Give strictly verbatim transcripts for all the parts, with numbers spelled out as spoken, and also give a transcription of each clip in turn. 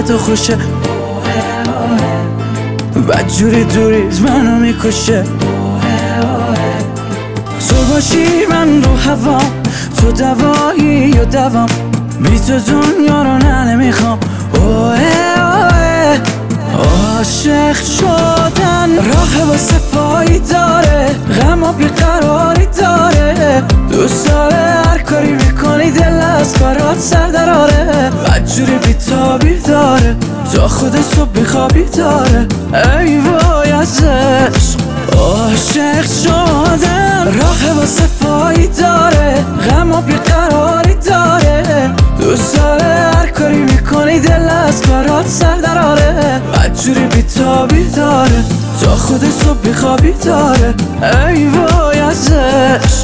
به تو خوشه، بدجوری دوریز منو میکشه. تو باشی من رو هوام، تو دوایی یا دوام، بی تو دنیا رو نه نمیخوام. اوه اوه عاشق شدن راه واسه پایی داره، غم و بیقراری داره، دوست داره هر کاری میکنی دل از کارات سر دراره، بدجوری بیتابی داره تا خود صبح بیخوابی داره. ای وای از عشق عاشق شدن راه واسه پایی داره، غم و بیقراری داره، دوست داره هر کاری میکنی دل از کارات سر دراره، بدجوری بیتابی داره تا خود صبح بیخوابی داره. ای وای از عشق.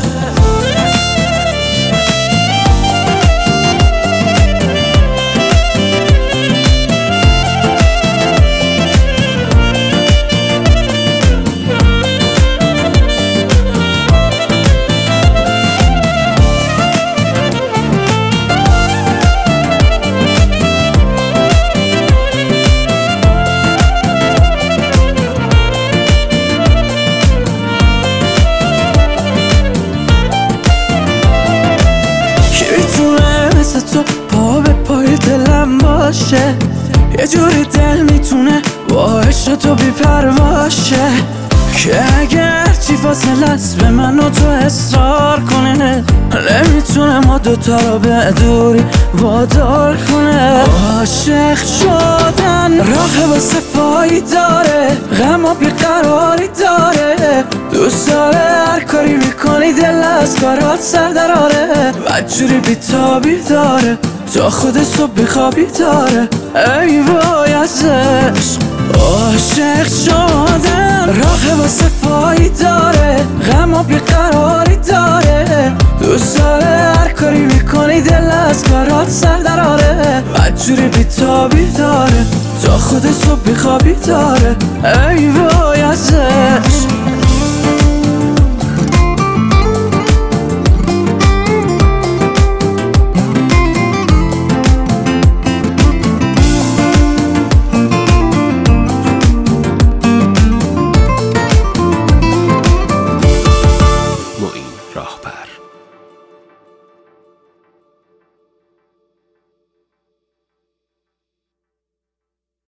تو پا به پای دلم باشه، یه جوری دل میتونه با عشق تو بی پرواشه، که اگر چی فاصله است به من و تو اصرار کنه، نمیتونه ما دوتا رو به دوری وادار کنه. عاشق شدن راه واسه پایی داره، غم و بیقراری داره، دوست داره هر کاری میکنی دل از کارات سر دراره، بدجوری بیتابی داره تا خود صبح بیخوابی داره. ای وای از عشق عاشق شدن راه واسه پایی داره، غم و بیقراری داره، دوست داره هر کاری میکنی دل از کارات سر دراره، بدجوری بیتابی داره تا خود صبح بیخوابی داره. ای وای از عشق.